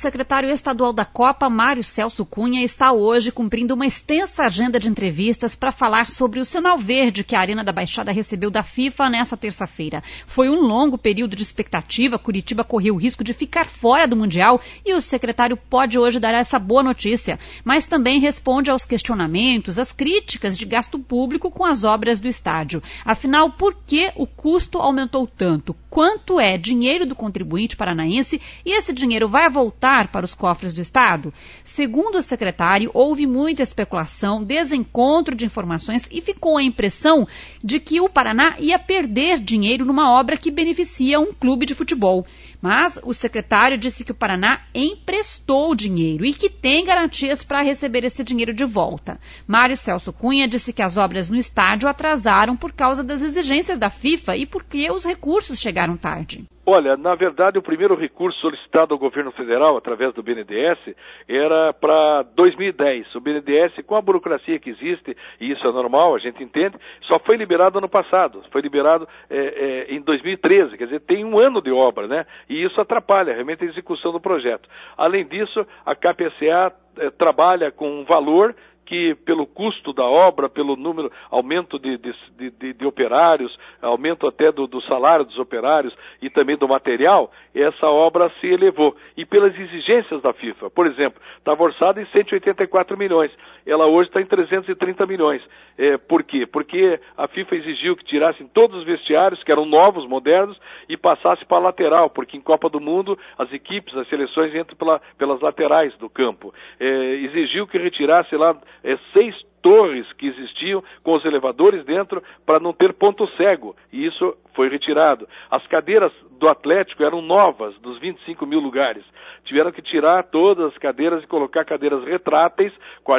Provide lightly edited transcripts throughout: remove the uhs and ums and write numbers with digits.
secretário estadual da Copa, Mário Celso Cunha, está hoje cumprindo uma extensa agenda de entrevistas para falar sobre o sinal verde que a Arena da Baixada recebeu da FIFA nesta terça-feira. Foi um longo período de expectativa, Curitiba correu o risco de ficar fora do Mundial e o secretário pode hoje dar essa boa notícia, mas também responde aos questionamentos, às críticas de gasto público com as obras do estádio. Afinal, por que o custo aumentou tanto? Quanto é dinheiro do contribuinte paranaense e esse dinheiro vai voltar para os cofres do Estado? Segundo o secretário, houve muita especulação, desencontro de informações e ficou a impressão de que o Paraná ia perder dinheiro numa obra que beneficia um clube de futebol. Mas o secretário disse que o Paraná emprestou dinheiro e que tem garantias para receber esse dinheiro de volta. Mário Celso Cunha disse que as obras no estádio atrasaram por causa das exigências da FIFA e porque os recursos chegaram tarde. Olha, na verdade, o primeiro recurso solicitado ao governo federal, através do BNDES, era para 2010. O BNDES, com a burocracia que existe, e isso é normal, a gente entende, só foi liberado ano passado. Foi liberado em 2013, quer dizer, tem um ano de obra, né? E isso atrapalha realmente a execução do projeto. Além disso, a KPCA trabalha com um valor que pelo custo da obra, pelo número, aumento de operários, aumento até do salário dos operários e também do material, essa obra se elevou. E pelas exigências da FIFA, por exemplo, estava orçada em 184 milhões, ela hoje está em 330 milhões. Por quê? Porque a FIFA exigiu que tirassem todos os vestiários, que eram novos, modernos, e passasse para a lateral, porque em Copa do Mundo as equipes, as seleções entram pelas laterais do campo. Exigiu que retirasse lá 6 torres que existiam com os elevadores dentro para não ter ponto cego, e isso foi retirado. As cadeiras do Atlético eram novas, dos 25 mil lugares. Tiveram que tirar todas as cadeiras e colocar cadeiras retráteis,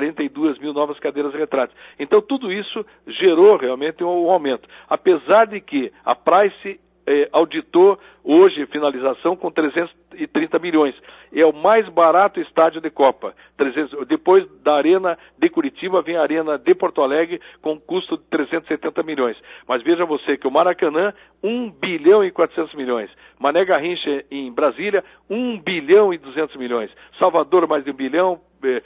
42 mil novas cadeiras retráteis. Então tudo isso gerou realmente um aumento. Apesar de que a Price auditou hoje finalização com 330 milhões. É o mais barato estádio de Copa. Depois da Arena de Curitiba vem a Arena de Porto Alegre com custo de 370 milhões. Mas veja você que o Maracanã, 1 bilhão e 400 milhões. Mané Garrincha em Brasília, 1 bilhão e 200 milhões. Salvador mais de 1 bilhão,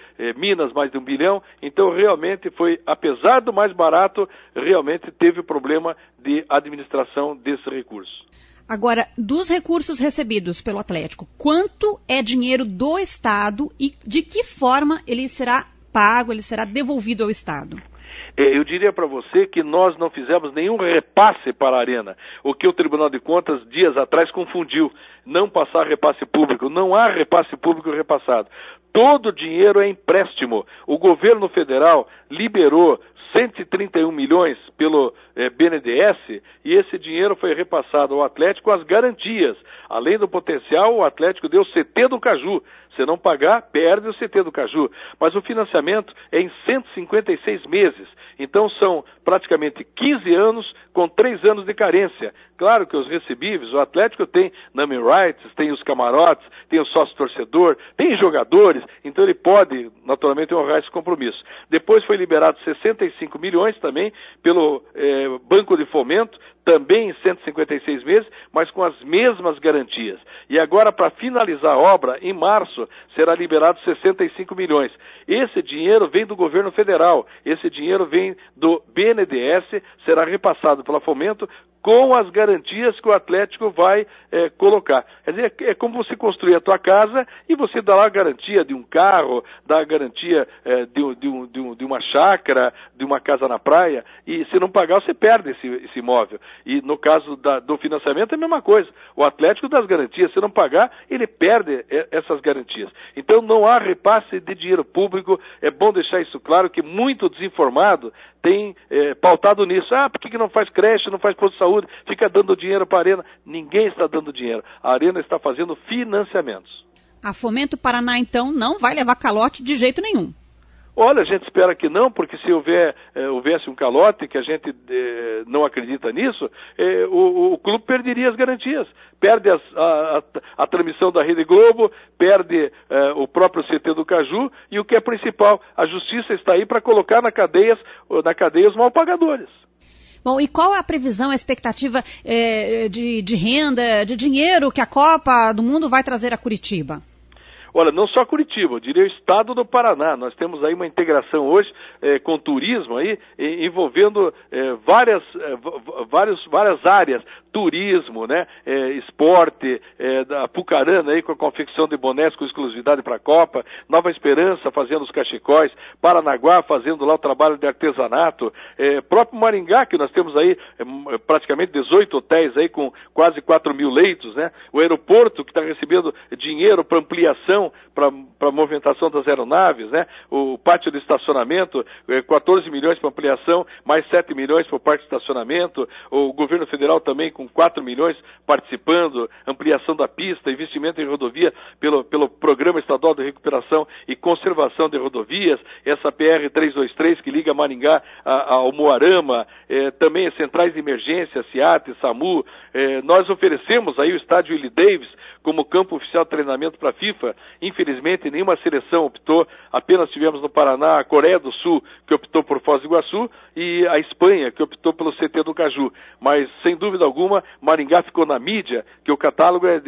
Minas mais de 1 bilhão. Então realmente foi, apesar do mais barato, realmente teve problema de administração desse recurso. Agora, dos recursos recebidos pelo Atlético, quanto é dinheiro do Estado e de que forma ele será pago, ele será devolvido ao Estado? Eu diria para você que nós não fizemos nenhum repasse para a Arena, o que o Tribunal de Contas, dias atrás, confundiu. Não passar repasse público, não há repasse público repassado. Todo o dinheiro é empréstimo. O governo federal liberou 131 milhões pelo BNDES e esse dinheiro foi repassado ao Atlético com as garantias. Além do potencial, o Atlético deu o CT do Caju. Se não pagar, perde o CT do Caju. Mas o financiamento é em 156 meses. Então são praticamente 15 anos com 3 anos de carência. Claro que os recebíveis, o Atlético tem naming rights, tem os camarotes, tem o sócio-torcedor, tem jogadores, então ele pode, naturalmente, honrar esse compromisso. Depois foi liberado 65 milhões também pelo Banco de Fomento, também em 156 meses, mas com as mesmas garantias. E agora, para finalizar a obra, em março, será liberado 65 milhões. Esse dinheiro vem do governo federal, esse dinheiro vem do BNDES, será repassado pela Fomento com as garantias que o Atlético vai colocar. Quer dizer, é como você construir a tua casa e você dá lá a garantia de um carro, dá a garantia de uma chácara, de uma casa na praia, e se não pagar, você perde esse imóvel. E no caso do financiamento é a mesma coisa. O Atlético dá as garantias, se não pagar, ele perde essas garantias. Então não há repasse de dinheiro público, é bom deixar isso claro, que muito desinformado tem pautado nisso. Por que não faz creche, não faz posto de saúde, fica dando dinheiro para a Arena? Ninguém está dando dinheiro. A Arena está fazendo financiamentos. A Fomento Paraná, então, não vai levar calote de jeito nenhum. Olha, a gente espera que não, porque se houvesse um calote, que a gente não acredita nisso, o clube perderia as garantias. Perde a transmissão da Rede Globo, perde o próprio CT do Caju, e o que é principal, a justiça está aí para colocar na cadeia os mal pagadores. Bom, e qual é a previsão, a expectativa de renda, de dinheiro que a Copa do Mundo vai trazer a Curitiba? Olha, não só Curitiba, eu diria o estado do Paraná. Nós temos aí uma integração hoje com o turismo aí, envolvendo várias áreas, turismo, né, esporte, da Apucarana aí com a confecção de bonés com exclusividade para a Copa, Nova Esperança fazendo os cachecóis, Paranaguá fazendo lá o trabalho de artesanato, próprio Maringá, que nós temos aí praticamente 18 hotéis aí com quase 4 mil leitos, né, o aeroporto que está recebendo dinheiro para ampliação, para movimentação das aeronaves, né, o pátio de estacionamento, 14 milhões para ampliação, mais 7 milhões para o parque de estacionamento, o governo federal também com 4 milhões participando, ampliação da pista, investimento em rodovia pelo Programa Estadual de Recuperação e Conservação de Rodovias, essa PR-323 que liga Maringá ao Moarama, também as centrais de emergência, SEAT, SAMU, nós oferecemos aí o estádio Willie Davis como campo oficial de treinamento para a FIFA. Infelizmente, nenhuma seleção optou, apenas tivemos no Paraná a Coreia do Sul, que optou por Foz do Iguaçu, e a Espanha, que optou pelo CT do Caju. Mas, sem dúvida alguma, Maringá ficou na mídia, que o catálogo é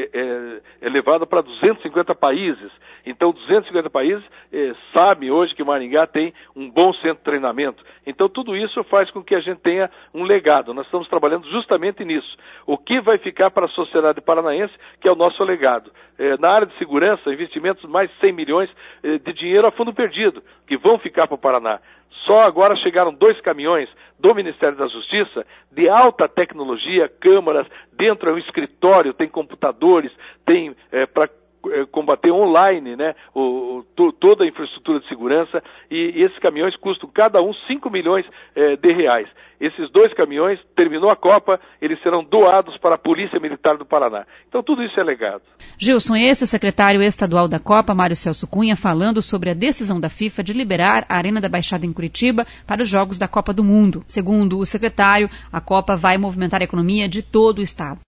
levado para 250 países. Então, 250 países sabem hoje que Maringá tem um bom centro de treinamento. Então, tudo isso faz com que a gente tenha um legado. Nós estamos trabalhando justamente nisso. O que vai ficar para a sociedade paranaense, que é o nosso legado. Na área de segurança, investimentos mais de 100 milhões de dinheiro a fundo perdido, que vão ficar para o Paraná. Só agora chegaram 2 caminhões do Ministério da Justiça de alta tecnologia, câmaras, dentro é um escritório, tem computadores, tem para combater online, né, toda a infraestrutura de segurança, e esses caminhões custam cada um 5 milhões de reais. Esses 2 caminhões, terminou a Copa, eles serão doados para a Polícia Militar do Paraná. Então tudo isso é legado. Gilson, esse é o secretário estadual da Copa, Mário Celso Cunha, falando sobre a decisão da FIFA de liberar a Arena da Baixada em Curitiba para os Jogos da Copa do Mundo. Segundo o secretário, a Copa vai movimentar a economia de todo o estado.